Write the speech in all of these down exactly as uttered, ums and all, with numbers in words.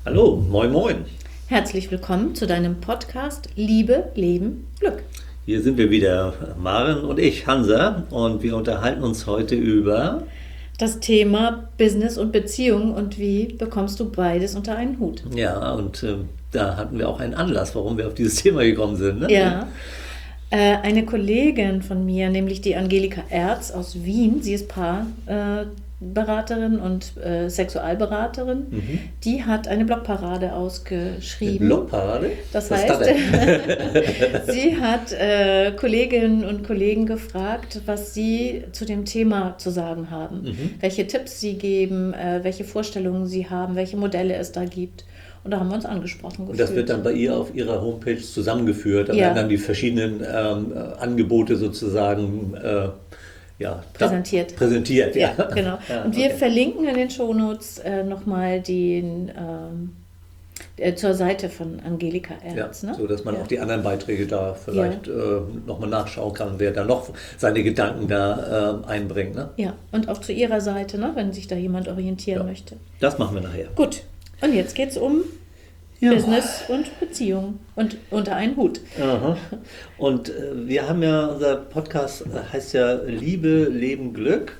Hallo, moin moin. Herzlich willkommen zu deinem Podcast Liebe, Leben, Glück. Hier sind wir wieder, Maren und ich, Hansa, und wir unterhalten uns heute über das Thema Business und Beziehung und wie bekommst du beides unter einen Hut. Ja, und äh, da hatten wir auch einen Anlass, warum wir auf dieses Thema gekommen sind. Ne? Ja, äh, eine Kollegin von mir, nämlich die Angelika Erz aus Wien, sie ist Paarberaterin und äh, Sexualberaterin, mhm. die hat eine Blogparade ausgeschrieben. Eine Blogparade? Das Was heißt, das sie hat äh, Kolleginnen und Kollegen gefragt, was sie zu dem Thema zu sagen haben, mhm. welche Tipps sie geben, äh, welche Vorstellungen sie haben, welche Modelle es da gibt. Und da haben wir uns angesprochen gefühlt. Und das wird dann bei ihr auf ihrer Homepage zusammengeführt. Da ja. werden dann die verschiedenen ähm, Angebote sozusagen äh, ja, präsentiert. Präsentiert, ja. ja genau. Ja, und wir okay. verlinken in den Shownotes äh, nochmal den ähm, äh, zur Seite von Angelika Erz. Ja, ne? so dass man ja. auch die anderen Beiträge da vielleicht ja. äh, nochmal nachschauen kann, wer da noch seine Gedanken da äh, einbringt. Ne? Ja, und auch zu ihrer Seite, ne, wenn sich da jemand orientieren ja. möchte. Das machen wir nachher. Gut. Und jetzt geht es um ja. Business und Beziehung und unter einen Hut. Aha. Und äh, wir haben ja, unser Podcast heißt ja Liebe, Leben, Glück.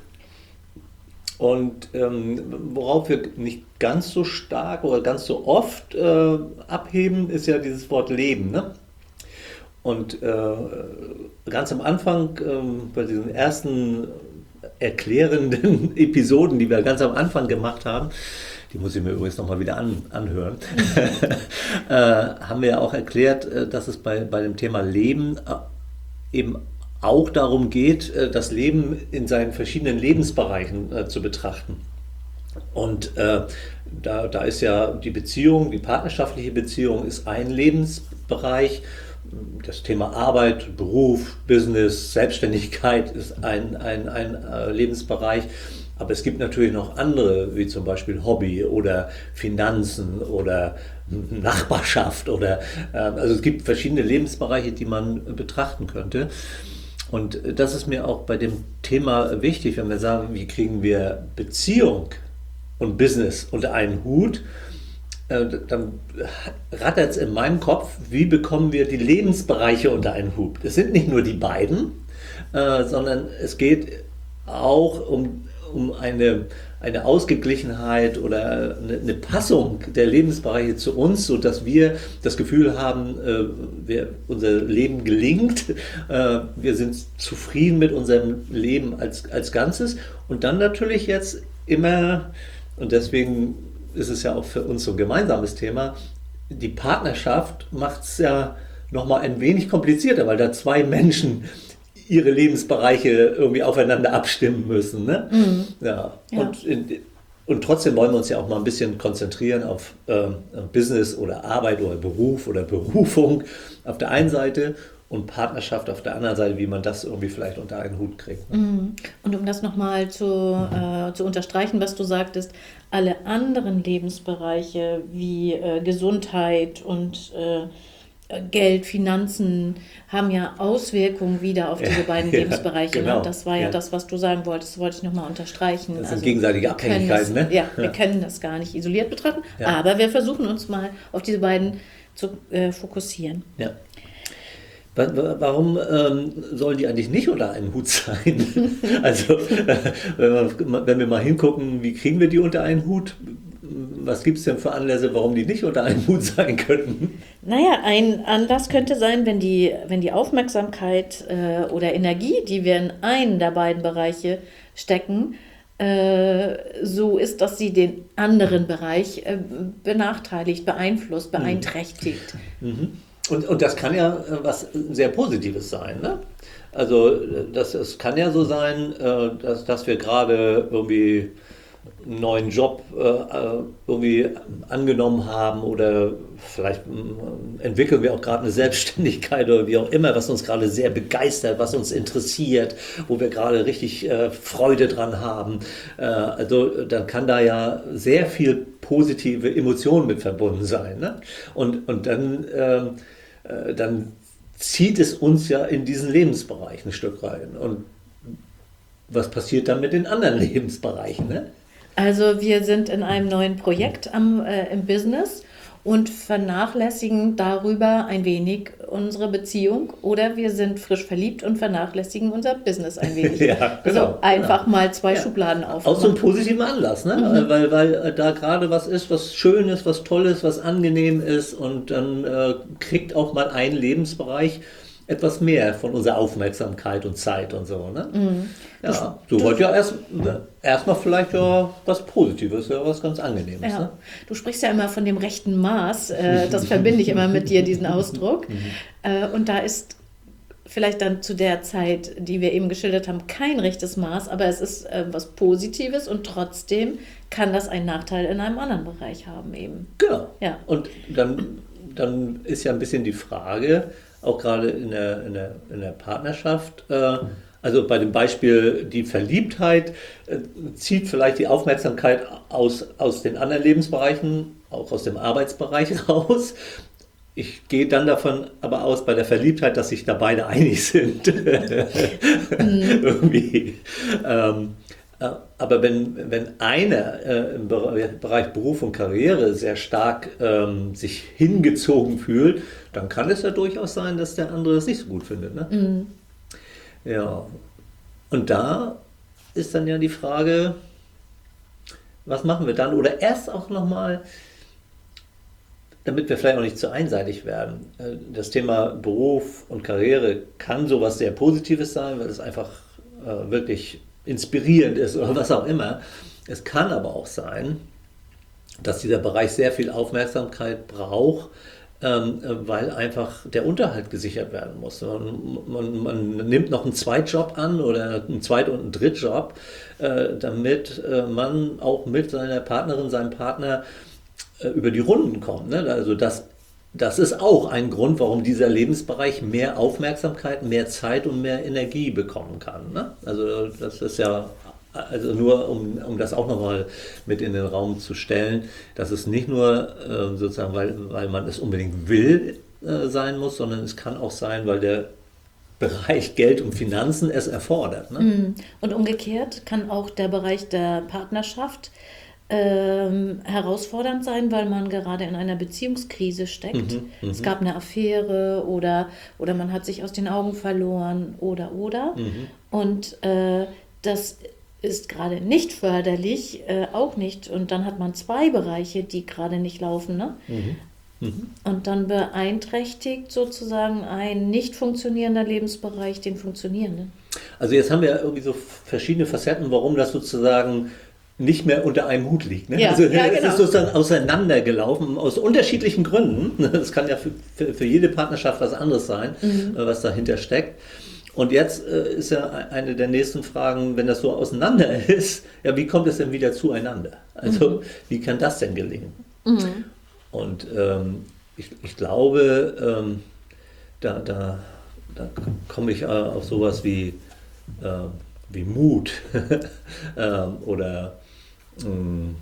Und ähm, worauf wir nicht ganz so stark oder ganz so oft äh, abheben, ist ja dieses Wort Leben. Ne? Und äh, ganz am Anfang, äh, bei diesen ersten erklärenden Episoden, die wir ganz am Anfang gemacht haben, die muss ich mir übrigens nochmal wieder an, anhören, äh, haben wir ja auch erklärt, dass es bei, bei dem Thema Leben eben auch darum geht, das Leben in seinen verschiedenen Lebensbereichen äh, zu betrachten. Und äh, da, da ist ja die Beziehung, die partnerschaftliche Beziehung ist ein Lebensbereich. Das Thema Arbeit, Beruf, Business, Selbstständigkeit ist ein, ein, ein äh, Lebensbereich. Aber es gibt natürlich noch andere, wie zum Beispiel Hobby oder Finanzen oder Nachbarschaft. Oder, äh, also es gibt verschiedene Lebensbereiche, die man betrachten könnte. Und das ist mir auch bei dem Thema wichtig, wenn wir sagen, wie kriegen wir Beziehung und Business unter einen Hut, äh, dann rattert es in meinem Kopf, wie bekommen wir die Lebensbereiche unter einen Hut. Es sind nicht nur die beiden, äh, sondern es geht auch um um eine, eine Ausgeglichenheit oder eine, eine Passung der Lebensbereiche zu uns, sodass wir das Gefühl haben, äh, wir, unser Leben gelingt, äh, wir sind zufrieden mit unserem Leben als, als Ganzes und dann natürlich jetzt immer, und deswegen ist es ja auch für uns so ein gemeinsames Thema, die Partnerschaft macht es ja nochmal ein wenig komplizierter, weil da zwei Menschen ihre Lebensbereiche irgendwie aufeinander abstimmen müssen. Ne? Mhm. Ja. Ja. Und, in, und trotzdem wollen wir uns ja auch mal ein bisschen konzentrieren auf äh, Business oder Arbeit oder Beruf oder Berufung auf der einen Seite und Partnerschaft auf der anderen Seite, wie man das irgendwie vielleicht unter einen Hut kriegt. Ne? Mhm. Und um das nochmal zu, mhm. äh, zu unterstreichen, was du sagtest, alle anderen Lebensbereiche wie äh, Gesundheit und äh, Geld, Finanzen haben ja Auswirkungen wieder auf diese beiden ja, Lebensbereiche. Genau, ne? Das war ja, ja das, was du sagen wolltest, das wollte ich nochmal unterstreichen. Das sind also, gegenseitige Abhängigkeiten. Das, ne? ja, ja, wir können das gar nicht isoliert betrachten, ja. aber wir versuchen uns mal auf diese beiden zu äh, fokussieren. Ja. Warum ähm, sollen die eigentlich nicht unter einen Hut sein? Also, äh, wenn, wir, wenn wir mal hingucken, wie kriegen wir die unter einen Hut? Was gibt es denn für Anlässe, warum die nicht unter einem Hut sein könnten? Naja, ein Anlass könnte sein, wenn die, wenn die Aufmerksamkeit äh, oder Energie, die wir in einen der beiden Bereiche stecken, äh, so ist, dass sie den anderen Bereich äh, benachteiligt, beeinflusst, beeinträchtigt. Mhm. Und, und das kann ja was sehr Positives sein, ne? Also das, es kann ja so sein, äh, dass, dass wir gerade irgendwie einen neuen Job äh, irgendwie angenommen haben oder vielleicht äh, entwickeln wir auch gerade eine Selbstständigkeit oder wie auch immer, was uns gerade sehr begeistert, was uns interessiert, wo wir gerade richtig äh, Freude dran haben. Äh, also dann kann da ja sehr viel positive Emotionen mit verbunden sein. Ne? Und, und dann, äh, dann zieht es uns ja in diesen Lebensbereich ein Stück rein. Und was passiert dann mit den anderen Lebensbereichen? Ne? Also wir sind in einem neuen Projekt am, äh, im Business und vernachlässigen darüber ein wenig unsere Beziehung oder wir sind frisch verliebt und vernachlässigen unser Business ein wenig. Ja, genau, also einfach genau. mal zwei Ja. Schubladen Aus so einem aufmachen. positiven Anlass, ne? Mhm. Weil, weil äh, da gerade was ist, was Schönes, was Tolles, was angenehm ist und dann äh, kriegt auch mal ein Lebensbereich etwas mehr von unserer Aufmerksamkeit und Zeit und so, ne? Mhm. Ja, so wollt ja erst erstmal vielleicht ja was Positives, ja was ganz Angenehmes, Ja, ne? du sprichst ja immer von dem rechten Maß, äh, das verbinde ich immer mit dir, diesen Ausdruck. Äh, und da ist vielleicht dann zu der Zeit, die wir eben geschildert haben, kein rechtes Maß, aber es ist äh, was Positives und trotzdem kann das einen Nachteil in einem anderen Bereich haben eben. Genau. Ja. Und dann, dann ist ja ein bisschen die Frage, auch gerade in der, in der, in der Partnerschaft, äh, also bei dem Beispiel die Verliebtheit äh, zieht vielleicht die Aufmerksamkeit aus, aus den anderen Lebensbereichen, auch aus dem Arbeitsbereich raus. Ich gehe dann davon aber aus, bei der Verliebtheit, dass sich da beide einig sind. Irgendwie. Ähm, äh, aber wenn, wenn einer äh, im Bere- Bereich Beruf und Karriere sehr stark ähm, sich hingezogen fühlt, dann kann es ja durchaus sein, dass der andere es nicht so gut findet. Ne? Mhm. Ja. Und da ist dann ja die Frage, was machen wir dann? Oder erst auch nochmal, damit wir vielleicht auch nicht zu einseitig werden. äh, Das Thema Beruf und Karriere kann sowas sehr Positives sein, weil es einfach äh, wirklich inspirierend ist oder was auch immer. Es kann aber auch sein, dass dieser Bereich sehr viel Aufmerksamkeit braucht, ähm, äh, weil einfach der Unterhalt gesichert werden muss. Man, man, man nimmt noch einen Zweitjob an oder einen Zweit- und einen Drittjob, äh, damit äh, man auch mit seiner Partnerin, seinem Partner äh, über die Runden kommt. Ne? Also das, das ist auch ein Grund, warum dieser Lebensbereich mehr Aufmerksamkeit, mehr Zeit und mehr Energie bekommen kann. Ne? Also das ist ja, also nur um, um das auch nochmal mit in den Raum zu stellen, dass es nicht nur äh, sozusagen, weil, weil man es unbedingt will, äh, sein muss, sondern es kann auch sein, weil der Bereich Geld und Finanzen es erfordert. Ne? Mhm. Und umgekehrt kann auch der Bereich der Partnerschaft ähm, herausfordernd sein, weil man gerade in einer Beziehungskrise steckt. Mhm, Es mhm, gab eine Affäre oder, oder man hat sich aus den Augen verloren oder oder. mhm. Und äh, das ist gerade nicht förderlich, äh, auch nicht. Und dann hat man zwei Bereiche, die gerade nicht laufen, ne? Und dann beeinträchtigt sozusagen ein nicht funktionierender Lebensbereich den funktionierenden. Also jetzt haben wir ja irgendwie so verschiedene Facetten, warum das sozusagen nicht mehr unter einem Hut liegt. Ne? Ja, Also ja, es genau. ist sozusagen auseinandergelaufen, aus unterschiedlichen Gründen. Das kann ja für, für, für jede Partnerschaft was anderes sein, Mhm. äh, was dahinter steckt. Und jetzt äh, ist ja eine der nächsten Fragen, wenn das so auseinander ist, ja, wie kommt es denn wieder zueinander? Also wie kann das denn gelingen? Mhm. Und ähm, ich, ich glaube, ähm, da, da, da komme ich äh, auf sowas wie, äh, wie Mut ähm, oder ähm,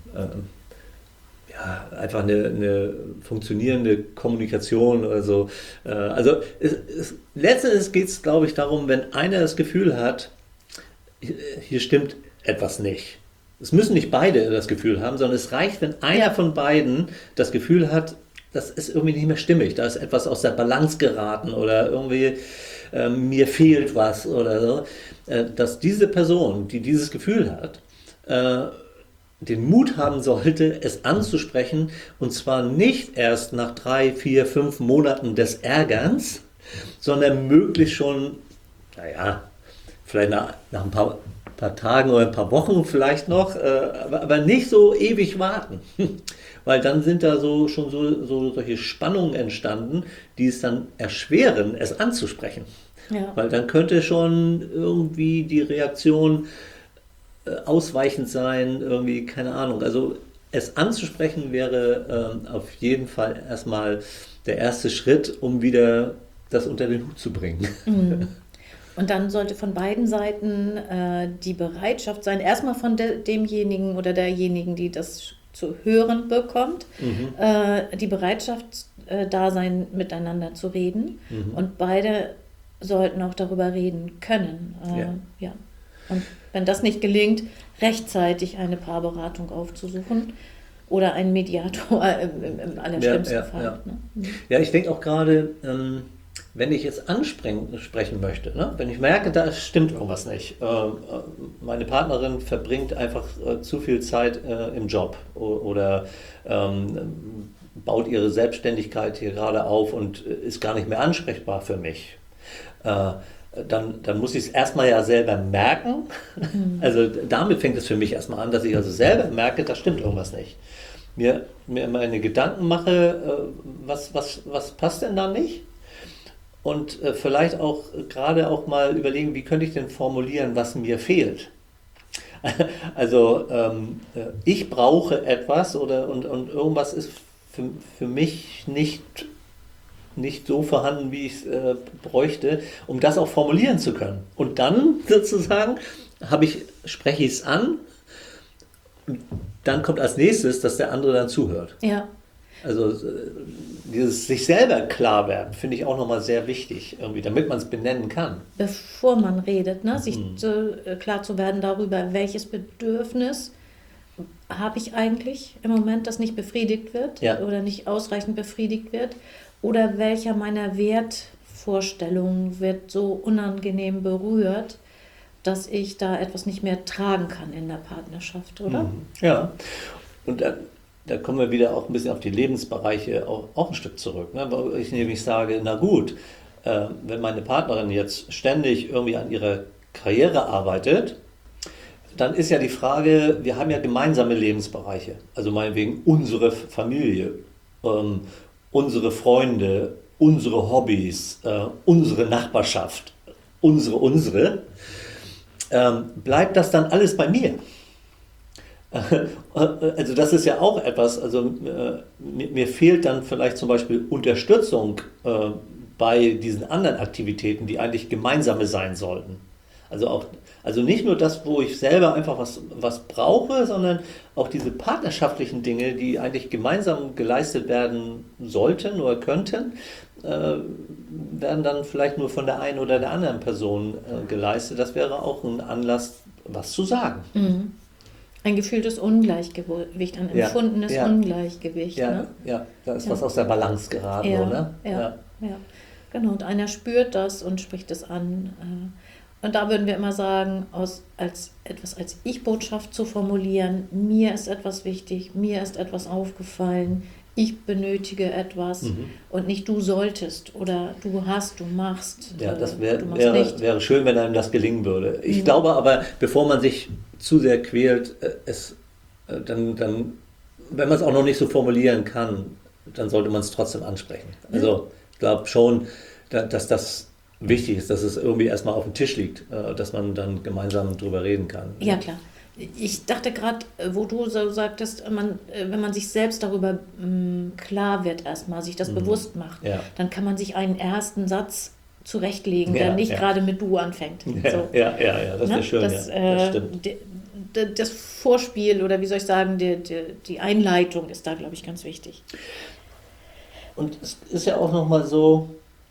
äh, ja, einfach eine, eine funktionierende Kommunikation oder so. Äh, also es, es, letztendlich geht es, glaube ich, darum, wenn einer das Gefühl hat, hier stimmt etwas nicht. Es müssen nicht beide das Gefühl haben, sondern es reicht, wenn einer Ja. von beiden das Gefühl hat, das ist irgendwie nicht mehr stimmig, da ist etwas aus der Balance geraten oder irgendwie äh, mir fehlt was oder so, äh, dass diese Person, die dieses Gefühl hat, äh, den Mut haben sollte, es anzusprechen und zwar nicht erst nach drei, vier, fünf Monaten des Ärgerns, sondern möglichst schon, naja, vielleicht nach, nach ein paar, paar Tagen oder ein paar Wochen vielleicht noch, äh, aber, aber nicht so ewig warten. Weil dann sind da so schon so, so solche Spannungen entstanden, die es dann erschweren, es anzusprechen. Ja. Weil dann könnte schon irgendwie die Reaktion äh, ausweichend sein, irgendwie, keine Ahnung. Also es anzusprechen wäre ähm, auf jeden Fall erstmal der erste Schritt, um wieder das unter den Hut zu bringen. Mhm. Und dann sollte von beiden Seiten äh, die Bereitschaft sein, erstmal von de demjenigen oder derjenigen, die das zu hören bekommt, Mhm. äh, die Bereitschaft äh, da sein, miteinander zu reden. Mhm. Und beide sollten auch darüber reden können. Äh, Ja. ja. Und wenn das nicht gelingt, rechtzeitig eine Paarberatung aufzusuchen oder einen Mediator im, im, im allerschlimmsten ja, ja, Fall. Ja, Ne? ja ich denke auch gerade, ähm, wenn ich jetzt ansprechen möchte, ne? Wenn ich merke, da stimmt irgendwas nicht. Äh, meine Partnerin verbringt einfach äh, zu viel Zeit äh, im Job oder ähm, baut ihre Selbstständigkeit hier gerade auf und ist gar nicht mehr ansprechbar für mich. Äh, dann, dann muss ich es erstmal ja selber merken. Mhm. Also damit fängt es für mich erstmal an, dass ich also selber merke, da stimmt irgendwas nicht. Mir, mir meine Gedanken mache, äh, was, was, was passt denn da nicht? Und äh, vielleicht auch äh, gerade auch mal überlegen, wie könnte ich denn formulieren, was mir fehlt. Also ähm, äh, ich brauche etwas oder und, und irgendwas ist für, für mich nicht, nicht so vorhanden, wie ich es äh, bräuchte, um das auch formulieren zu können. Und dann sozusagen habe ich, spreche ich es an, dann kommt als nächstes, dass der andere dann zuhört. Ja. Also dieses sich selber klar werden, finde ich auch nochmal sehr wichtig, irgendwie, damit man es benennen kann. Bevor man redet, ne? Sich hm. zu, äh, klar zu werden darüber, welches Bedürfnis habe ich eigentlich im Moment, das nicht befriedigt wird ja. oder nicht ausreichend befriedigt wird, oder welcher meiner Wertvorstellungen wird so unangenehm berührt, dass ich da etwas nicht mehr tragen kann in der Partnerschaft, oder? Hm. Ja, und dann da kommen wir wieder auch ein bisschen auf die Lebensbereiche auch, auch ein Stück zurück. Ne? Weil ich nämlich sage, na gut, äh, wenn meine Partnerin jetzt ständig irgendwie an ihrer Karriere arbeitet, dann ist ja die Frage, wir haben ja gemeinsame Lebensbereiche. Also meinetwegen unsere Familie, ähm, unsere Freunde, unsere Hobbys, äh, unsere Nachbarschaft, unsere, unsere. Ähm, bleibt das dann alles bei mir? Also das ist ja auch etwas, also äh, mir, mir fehlt dann vielleicht zum Beispiel Unterstützung äh, bei diesen anderen Aktivitäten, die eigentlich gemeinsame sein sollten. Also auch, also nicht nur das, wo ich selber einfach was, was brauche, sondern auch diese partnerschaftlichen Dinge, die eigentlich gemeinsam geleistet werden sollten oder könnten, äh, werden dann vielleicht nur von der einen oder der anderen Person äh, geleistet. Das wäre auch ein Anlass, was zu sagen. Mhm. Ein gefühltes Ungleichgewicht, ein empfundenes ja, ja. Ungleichgewicht. Ja, ne? ja, da ist ja. was aus der Balance geraten. Ja, so, ne? ja, ja. ja, genau. Und einer spürt das und spricht es an. Und da würden wir immer sagen, aus, als etwas als Ich-Botschaft zu formulieren, mir ist etwas wichtig, mir ist etwas aufgefallen, ich benötige etwas mhm. und nicht du solltest oder du hast, du machst. Ja, das äh, wär, du machst wäre, nicht. wäre schön, wenn einem das gelingen würde. Ich mhm. glaube aber, bevor man sich zu sehr quält, es, dann, dann, wenn man es auch noch nicht so formulieren kann, dann sollte man es trotzdem ansprechen. Also ich glaube schon, dass das wichtig ist, dass es irgendwie erstmal auf dem Tisch liegt, dass man dann gemeinsam drüber reden kann. Ja, klar. Ich dachte gerade, wo du so sagtest, man, wenn man sich selbst darüber mh, klar wird erstmal, sich das mhm. bewusst macht, ja. dann kann man sich einen ersten Satz zurechtlegen, ja, der nicht ja. gerade mit du anfängt. Ja, so. ja, ja, ja, das ne? ist schön. Das, ja. äh, das stimmt. De, de, das Vorspiel oder wie soll ich sagen, die, die, die Einleitung ist da, glaube ich, ganz wichtig. Und es ist ja auch nochmal so,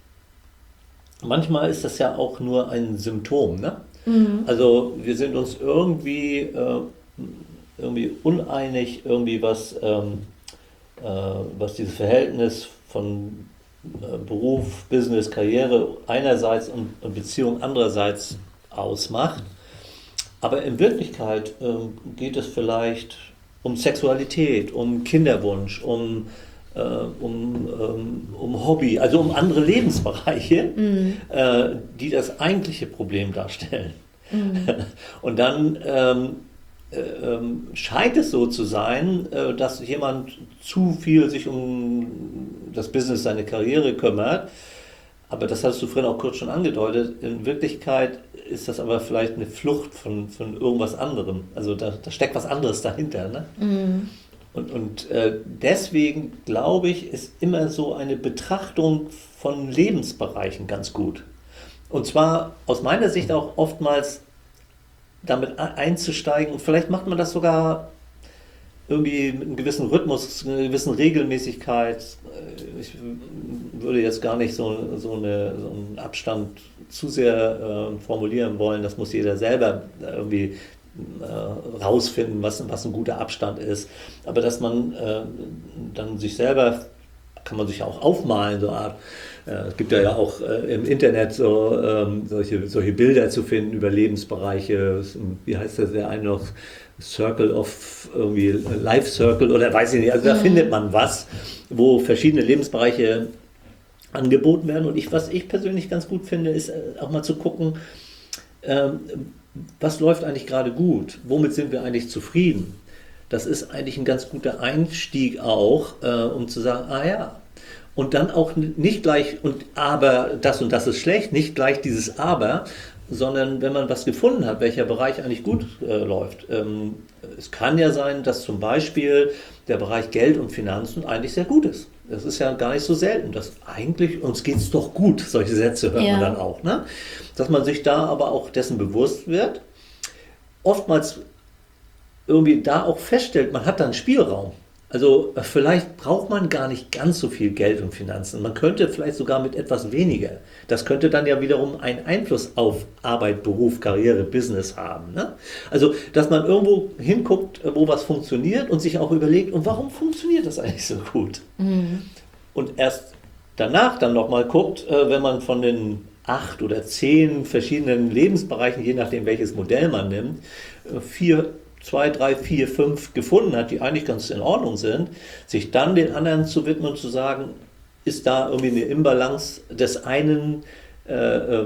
manchmal ist das ja auch nur ein Symptom, ne? Mhm. Also wir sind uns irgendwie, äh, irgendwie uneinig, irgendwie was, ähm, äh, was dieses Verhältnis von äh, Beruf, Business, Karriere einerseits und, und Beziehung andererseits ausmacht. Aber in Wirklichkeit äh, geht es vielleicht um Sexualität, um Kinderwunsch, um Äh, um, um, um Hobby, also um andere Lebensbereiche, mhm. äh, die das eigentliche Problem darstellen. Mhm. Und dann ähm, äh, scheint es so zu sein, äh, dass jemand zu viel sich um das Business, seine Karriere kümmert. Aber das hast du vorhin auch kurz schon angedeutet. In Wirklichkeit ist das aber vielleicht eine Flucht von, von irgendwas anderem. Also da, da steckt was anderes dahinter. Ne? Mhm. Und, und äh, deswegen glaube ich, ist immer so eine Betrachtung von Lebensbereichen ganz gut. Und zwar aus meiner Sicht auch oftmals damit einzusteigen. Vielleicht macht man das sogar irgendwie mit einem gewissen Rhythmus, einer gewissen Regelmäßigkeit. Ich würde jetzt gar nicht so, so, eine, so einen Abstand zu sehr äh, formulieren wollen. Das muss jeder selber irgendwie äh, rausfinden, was, was ein guter Abstand ist. Aber dass man äh, dann sich selber, kann man sich auch aufmalen, so eine Art. Äh, es gibt ja, ja auch äh, im Internet so, ähm, solche, solche Bilder zu finden über Lebensbereiche. Wie heißt das der eine noch? Circle of irgendwie Life Circle oder weiß ich nicht. Also da mhm. findet man was, wo verschiedene Lebensbereiche angeboten werden. Und ich, was ich persönlich ganz gut finde, ist auch mal zu gucken, ähm, was läuft eigentlich gerade gut? Womit sind wir eigentlich zufrieden? Das ist eigentlich ein ganz guter Einstieg auch, äh, um zu sagen, ah ja, und dann auch nicht gleich, und aber das und das ist schlecht, nicht gleich dieses Aber, sondern wenn man was gefunden hat, welcher Bereich eigentlich gut äh, läuft. Ähm, es kann ja sein, dass zum Beispiel der Bereich Geld und Finanzen eigentlich sehr gut ist. Das ist ja gar nicht so selten, dass eigentlich uns geht es doch gut, solche Sätze hört ja. man dann auch. Ne? Dass man sich da aber auch dessen bewusst wird, oftmals irgendwie da auch feststellt, man hat da einen Spielraum. Also vielleicht braucht man gar nicht ganz so viel Geld und Finanzen. Man könnte vielleicht sogar mit etwas weniger. Das könnte dann ja wiederum einen Einfluss auf Arbeit, Beruf, Karriere, Business haben. Ne? Also, dass man irgendwo hinguckt, wo was funktioniert und sich auch überlegt, und warum funktioniert das eigentlich so gut? Mhm. Und erst danach dann nochmal guckt, wenn man von den acht oder zehn verschiedenen Lebensbereichen, je nachdem welches Modell man nimmt, vier zwei, drei, vier, fünf gefunden hat, die eigentlich ganz in Ordnung sind, sich dann den anderen zu widmen und zu sagen, ist da irgendwie eine Imbalance des einen äh, äh,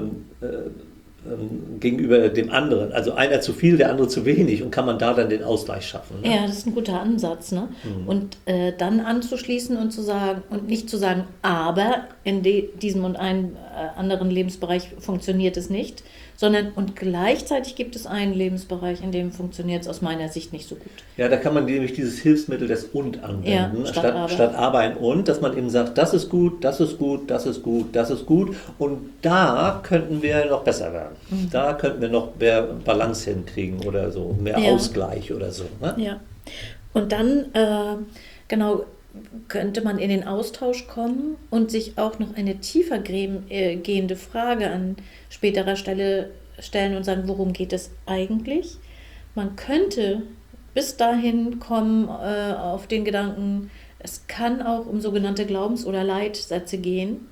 äh, gegenüber dem anderen. Also einer zu viel, der andere zu wenig, und kann man da dann den Ausgleich schaffen. Ne? Ja, das ist ein guter Ansatz. Ne? Mhm. Und äh, dann anzuschließen und zu sagen, und nicht zu sagen, aber in de, diesem und einem äh, anderen Lebensbereich funktioniert es nicht, sondern und gleichzeitig gibt es einen Lebensbereich, in dem funktioniert es aus meiner Sicht nicht so gut. Ja, da kann man nämlich dieses Hilfsmittel des Und anwenden, ja, statt, statt, aber. statt aber ein Und, dass man eben sagt, das ist gut, das ist gut, das ist gut, das ist gut, und da könnten wir noch besser werden. Mhm. Da könnten wir noch mehr Balance hinkriegen oder so, mehr ja. Ausgleich oder so. Ne? Ja, und dann, äh, genau, könnte man in den Austausch kommen und sich auch noch eine tiefer gehende Frage an späterer Stelle stellen und sagen, worum geht es eigentlich? Man könnte bis dahin kommen äh, auf den Gedanken, es kann auch um sogenannte Glaubens- oder Leitsätze gehen.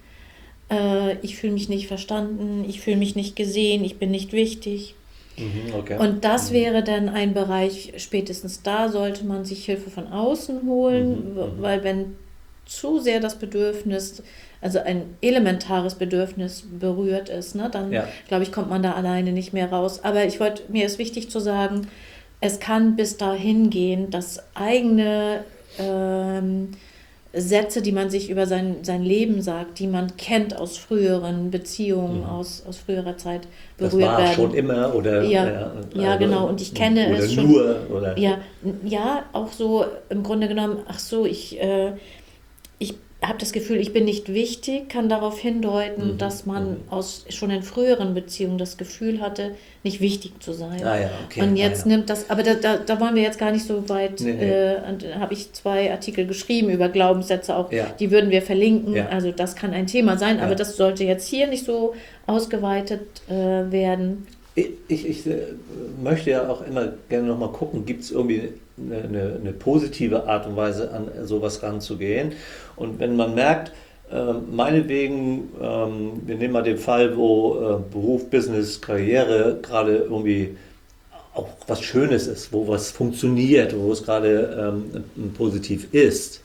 Äh, ich fühle mich nicht verstanden, ich fühle mich nicht gesehen, ich bin nicht wichtig. Mhm, okay. Und das mhm. wäre dann ein Bereich, spätestens da sollte man sich Hilfe von außen holen, mhm, weil wenn zu sehr das Bedürfnis, also ein elementares Bedürfnis berührt ist, ne, dann ja. glaube ich, kommt man da alleine nicht mehr raus. Aber ich wollte, mir ist wichtig zu sagen, es kann bis dahin gehen, dass eigene ähm, Sätze, die man sich über sein, sein Leben sagt, die man kennt aus früheren Beziehungen, mhm. aus, aus früherer Zeit berührt werden. Das war werden. Schon immer oder ja, ja, ja also, genau, und ich kenne oder es schon. Nur, oder ja, ja, auch so im Grunde genommen, ach so, ich, äh, ich habe das Gefühl, ich bin nicht wichtig, kann darauf hindeuten, mhm. dass man mhm. aus schon in früheren Beziehungen das Gefühl hatte, nicht wichtig zu sein. Ah, ja, okay. Und jetzt ah, ja. nimmt das, aber da, da, da wollen wir jetzt gar nicht so weit, nee, nee. äh, da habe ich zwei Artikel geschrieben über Glaubenssätze auch, ja. die würden wir verlinken, ja. also das kann ein Thema sein, ja. aber das sollte jetzt hier nicht so ausgeweitet äh, werden. Ich, ich, ich möchte ja auch immer gerne nochmal gucken, gibt es irgendwie eine, eine, eine positive Art und Weise, an sowas ranzugehen. Und wenn man merkt, äh, meinetwegen, ähm, wir nehmen mal den Fall, wo äh, Beruf, Business, Karriere gerade irgendwie auch was Schönes ist, wo was funktioniert, wo es gerade ähm, positiv ist,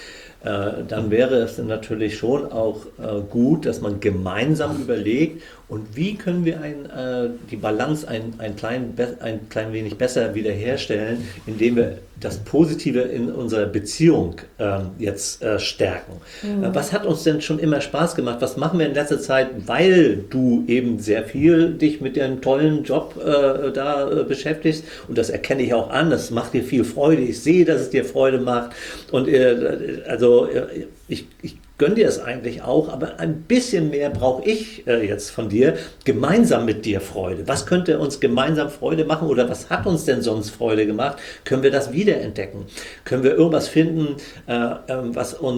äh, dann wäre es natürlich schon auch äh, gut, dass man gemeinsam überlegt, und wie können wir ein, äh, die Balance ein, ein, klein, ein klein wenig besser wiederherstellen, indem wir das Positive in unserer Beziehung äh, jetzt äh, stärken. Mhm. Äh, was hat uns denn schon immer Spaß gemacht? Was machen wir in letzter Zeit, weil du eben sehr viel dich mit deinem tollen Job äh, da äh, beschäftigst, und das erkenne ich auch an, das macht dir viel Freude, ich sehe, dass es dir Freude macht, und äh, also äh, ich, ich gönn dir es eigentlich auch, aber ein bisschen mehr brauche ich äh, jetzt von dir, gemeinsam mit dir Freude. Was könnte uns gemeinsam Freude machen, oder was hat uns denn sonst Freude gemacht? Können wir das wiederentdecken? Können wir irgendwas finden, äh, äh, was uns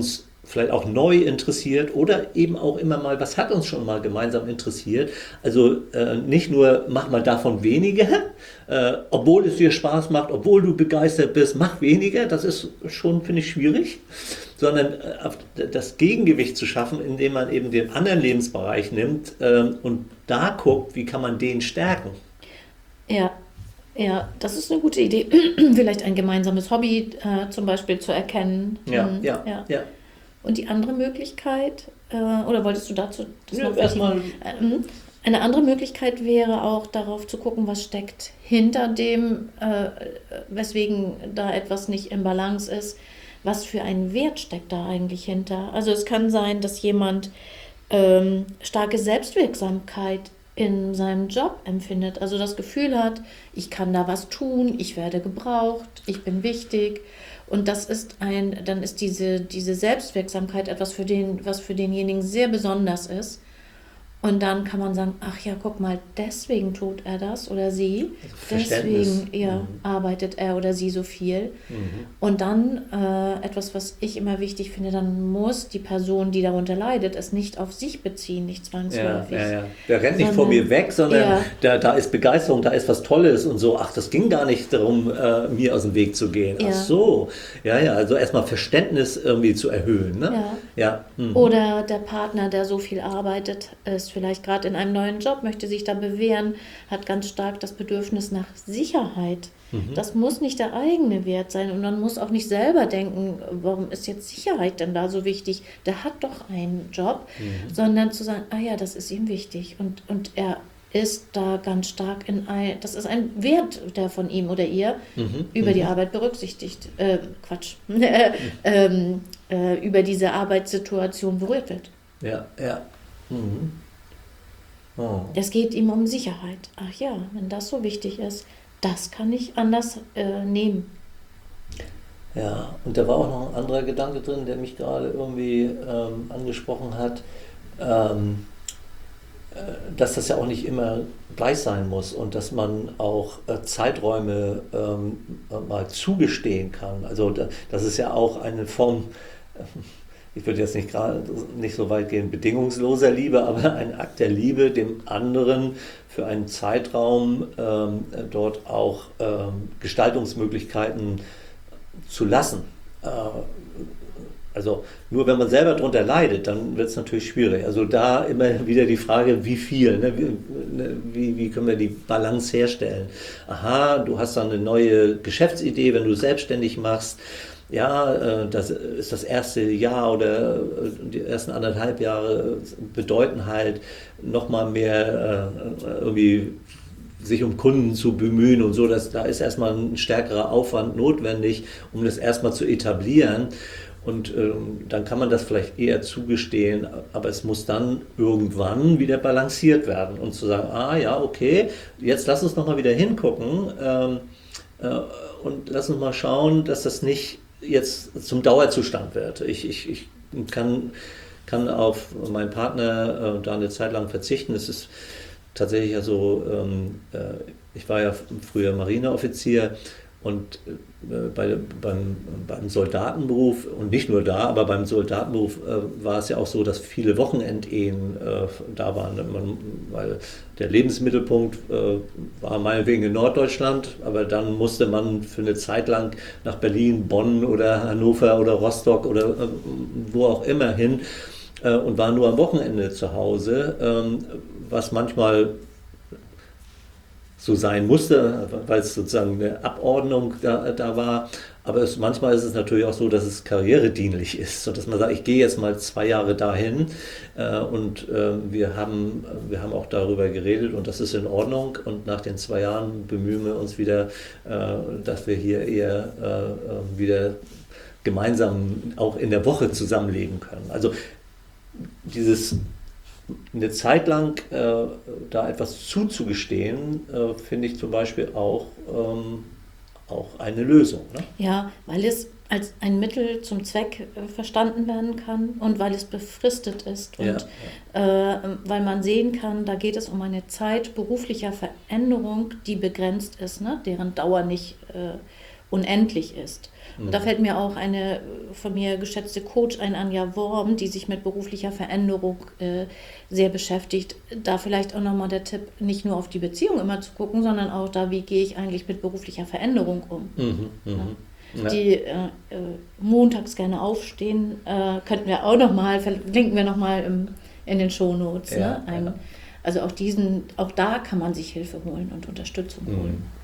vielleicht auch neu interessiert oder eben auch immer mal, was hat uns schon mal gemeinsam interessiert. Also äh, nicht nur, mach mal davon weniger, äh, obwohl es dir Spaß macht, obwohl du begeistert bist, mach weniger, das ist schon, finde ich, schwierig, sondern äh, das Gegengewicht zu schaffen, indem man eben den anderen Lebensbereich nimmt äh, und da guckt, wie kann man den stärken. Ja, ja, das ist eine gute Idee. Vielleicht ein gemeinsames Hobby äh, zum Beispiel zu erkennen. Ja, Hm, ja, ja. ja. Und die andere Möglichkeit, äh, oder wolltest du dazu das Ja, noch erstmal. Äh, eine andere Möglichkeit wäre auch darauf zu gucken, was steckt hinter dem, äh, weswegen da etwas nicht im Balance ist. Was für ein Wert steckt da eigentlich hinter? Also es kann sein, dass jemand ähm, starke Selbstwirksamkeit in seinem Job empfindet, also das Gefühl hat, ich kann da was tun, ich werde gebraucht, ich bin wichtig. Und das ist ein, dann ist diese, diese Selbstwirksamkeit etwas, für den, was für denjenigen sehr besonders ist. Und dann kann man sagen, ach ja, guck mal, deswegen tut er das oder sie, also deswegen ja, mhm. arbeitet er oder sie so viel. Mhm. Und dann äh, etwas, was ich immer wichtig finde, dann muss die Person, die darunter leidet, es nicht auf sich beziehen, nicht zwangsläufig. Ja, ja, ja. Der rennt nicht vor mir weg, sondern ja. da, da ist Begeisterung, da ist was Tolles und so. Ach, das ging gar nicht darum, äh, mir aus dem Weg zu gehen. Ja. Ach so. Ja, ja, also erstmal Verständnis irgendwie zu erhöhen. Ne? Ja. Ja. Mhm. Oder der Partner, der so viel arbeitet, ist vielleicht gerade in einem neuen Job, möchte sich da bewähren, hat ganz stark das Bedürfnis nach Sicherheit. Mhm. Das muss nicht der eigene Wert sein und man muss auch nicht selber denken, warum ist jetzt Sicherheit denn da so wichtig? Der hat doch einen Job, mhm. sondern zu sagen, ah ja, das ist ihm wichtig und, und er ist da ganz stark in ein, das ist ein Wert, der von ihm oder ihr mhm. über mhm. die Arbeit berücksichtigt, äh, Quatsch, ähm, äh, über diese Arbeitssituation berührt wird. Ja, ja. Mhm. Oh. Es geht ihm um Sicherheit. Ach ja, wenn das so wichtig ist, das kann ich anders äh, nehmen. Ja, und da war auch noch ein anderer Gedanke drin, der mich gerade irgendwie ähm, angesprochen hat, ähm, äh, dass das ja auch nicht immer gleich sein muss und dass man auch äh, Zeiträume ähm, mal zugestehen kann. Also da, das ist ja auch eine Form, äh, ich würde jetzt nicht gerade nicht so weit gehen, bedingungsloser Liebe, aber ein Akt der Liebe, dem anderen für einen Zeitraum ähm, dort auch ähm, Gestaltungsmöglichkeiten zu lassen. Äh, also nur wenn man selber darunter leidet, dann wird es natürlich schwierig. Also da immer wieder die Frage, wie viel, ne? wie, wie können wir die Balance herstellen? Aha, du hast dann eine neue Geschäftsidee, wenn du selbstständig machst. Ja, das ist das erste Jahr oder die ersten anderthalb Jahre bedeuten halt nochmal mehr irgendwie sich um Kunden zu bemühen und so. Dass, da ist erstmal ein stärkerer Aufwand notwendig, um das erstmal zu etablieren. Und ähm, dann kann man das vielleicht eher zugestehen, aber es muss dann irgendwann wieder balanciert werden und zu sagen, ah ja, okay, jetzt lass uns nochmal wieder hingucken ähm, äh, und lass uns mal schauen, dass das nicht jetzt zum Dauerzustand wird. Ich, ich, ich kann, kann auf meinen Partner äh, da eine Zeit lang verzichten. Es ist tatsächlich ja so, ähm, äh, ich war ja früher Marineoffizier und äh, bei, beim, beim Soldatenberuf, und nicht nur da, aber beim Soldatenberuf äh, war es ja auch so, dass viele Wochenendehen äh, da waren, man, weil der Lebensmittelpunkt äh, war meinetwegen in Norddeutschland, aber dann musste man für eine Zeit lang nach Berlin, Bonn oder Hannover oder Rostock oder äh, wo auch immer hin äh, und war nur am Wochenende zu Hause, äh, was manchmal so sein musste, weil es sozusagen eine Abordnung da, da war. Aber es, manchmal ist es natürlich auch so, dass es karrieredienlich ist, und dass man sagt, ich gehe jetzt mal zwei Jahre dahin äh, und äh, wir, haben, wir haben auch darüber geredet und das ist in Ordnung, und nach den zwei Jahren bemühen wir uns wieder, äh, dass wir hier eher äh, wieder gemeinsam auch in der Woche zusammenleben können. Also dieses eine Zeit lang äh, da etwas zuzugestehen, äh, finde ich zum Beispiel auch, ähm, auch eine Lösung. Ne? Ja, weil es als ein Mittel zum Zweck äh, verstanden werden kann und weil es befristet ist und ja, ja. Äh, weil man sehen kann, da geht es um eine Zeit beruflicher Veränderung, die begrenzt ist, ne? Deren Dauer nicht äh, unendlich ist. Und da fällt mir auch eine von mir geschätzte Coach ein, Anja Worm, die sich mit beruflicher Veränderung äh, sehr beschäftigt. Da vielleicht auch nochmal der Tipp, nicht nur auf die Beziehung immer zu gucken, sondern auch da, wie gehe ich eigentlich mit beruflicher Veränderung um. Mhm, ja. Ja. Die äh, äh, montags gerne aufstehen, äh, könnten wir auch nochmal, verlinken wir nochmal in den Shownotes. Ja, ne? Ein, ja. Also auch diesen, auch da kann man sich Hilfe holen und Unterstützung mhm. holen.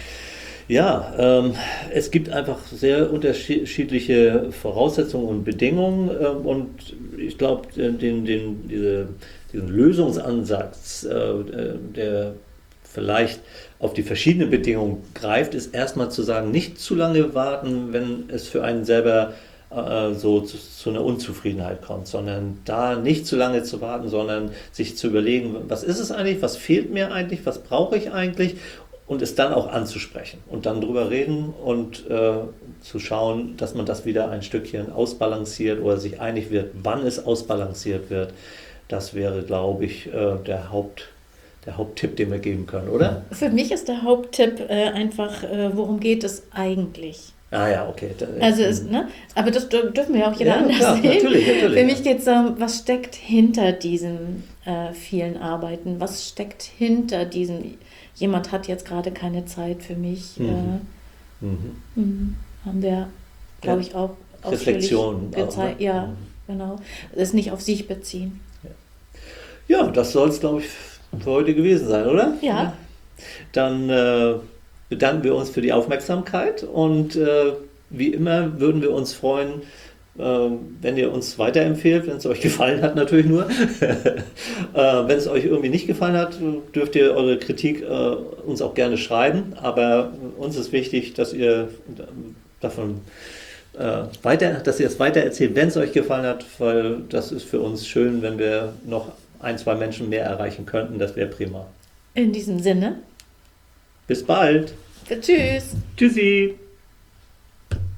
Ja, ähm, es gibt einfach sehr unterschiedliche Voraussetzungen und Bedingungen ähm, und ich glaube, den, den, diese, diesen Lösungsansatz, äh, der vielleicht auf die verschiedenen Bedingungen greift, ist erstmal zu sagen, nicht zu lange warten, wenn es für einen selber äh, so zu, zu einer Unzufriedenheit kommt, sondern da nicht zu lange zu warten, sondern sich zu überlegen, was ist es eigentlich, was fehlt mir eigentlich, was brauche ich eigentlich? Und es dann auch anzusprechen und dann drüber reden und äh, zu schauen, dass man das wieder ein Stückchen ausbalanciert oder sich einig wird, wann es ausbalanciert wird. Das wäre, glaube ich, äh, der, Haupt, der Haupttipp, den wir geben können, oder? Für mich ist der Haupttipp äh, einfach, äh, worum geht es eigentlich? Ah ja, okay. Also ist, ne? Aber das dürfen wir ja auch jeder ja, anders klar, sehen. Natürlich, natürlich, Für mich geht es darum, was steckt hinter diesen äh, vielen Arbeiten? Was steckt hinter diesen... Jemand hat jetzt gerade keine Zeit für mich. Mhm. Äh, mhm. Haben wir, glaube ich, auch Reflexion gezeigt. Ne? Ja, mhm. genau. Das nicht auf sich beziehen. Ja, ja, das soll es, glaube ich, für heute gewesen sein, oder? Ja. Dann äh, bedanken wir uns für die Aufmerksamkeit und äh, wie immer würden wir uns freuen, wenn ihr uns weiterempfehlt, wenn es euch gefallen hat natürlich nur. Wenn es euch irgendwie nicht gefallen hat, dürft ihr eure Kritik äh, uns auch gerne schreiben, aber uns ist wichtig, dass ihr davon äh, weiter, dass ihr es weitererzählt, wenn es euch gefallen hat, weil das ist für uns schön, wenn wir noch ein, zwei Menschen mehr erreichen könnten, das wäre prima. In diesem Sinne. Bis bald. Tschüss. Tschüssi.